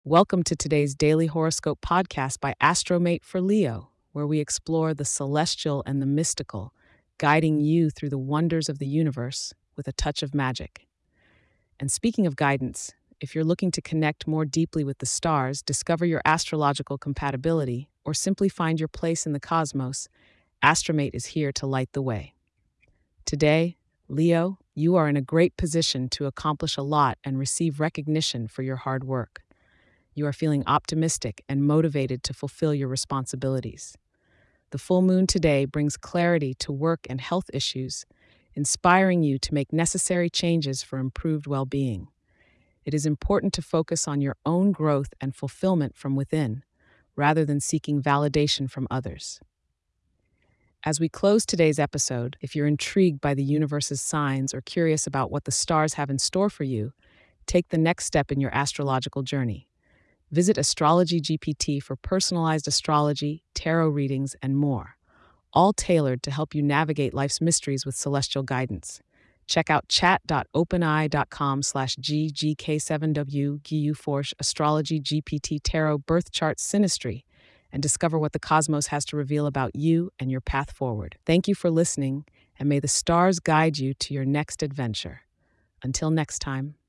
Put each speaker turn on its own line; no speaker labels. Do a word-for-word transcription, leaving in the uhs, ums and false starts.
Welcome to today's daily horoscope podcast by Astromate for Leo, where we explore the celestial and the mystical, guiding you through the wonders of the universe with a touch of magic. And speaking of guidance, if you're looking to connect more deeply with the stars, discover your astrological compatibility, or simply find your place in the cosmos, Astromate is here to light the way. Today, Leo, you are in a great position to accomplish a lot and receive recognition for your hard work. You are feeling optimistic and motivated to fulfill your responsibilities. The full moon today brings clarity to work and health issues, inspiring you to make necessary changes for improved well being. It is important to focus on your own growth and fulfillment from within, rather than seeking validation from others. As we close today's episode, if you're intrigued by the universe's signs or curious about what the stars have in store for you, take the next step in your astrological journey. Visit Astrology G P T for personalized astrology, tarot readings, and more, all tailored to help you navigate life's mysteries with celestial guidance. Check out chat.openeye.com slash GGK7W Forge Astrology G P T Tarot Birth Chart Synastry and discover what the cosmos has to reveal about you and your path forward. Thank you for listening, and may the stars guide you to your next adventure. Until next time.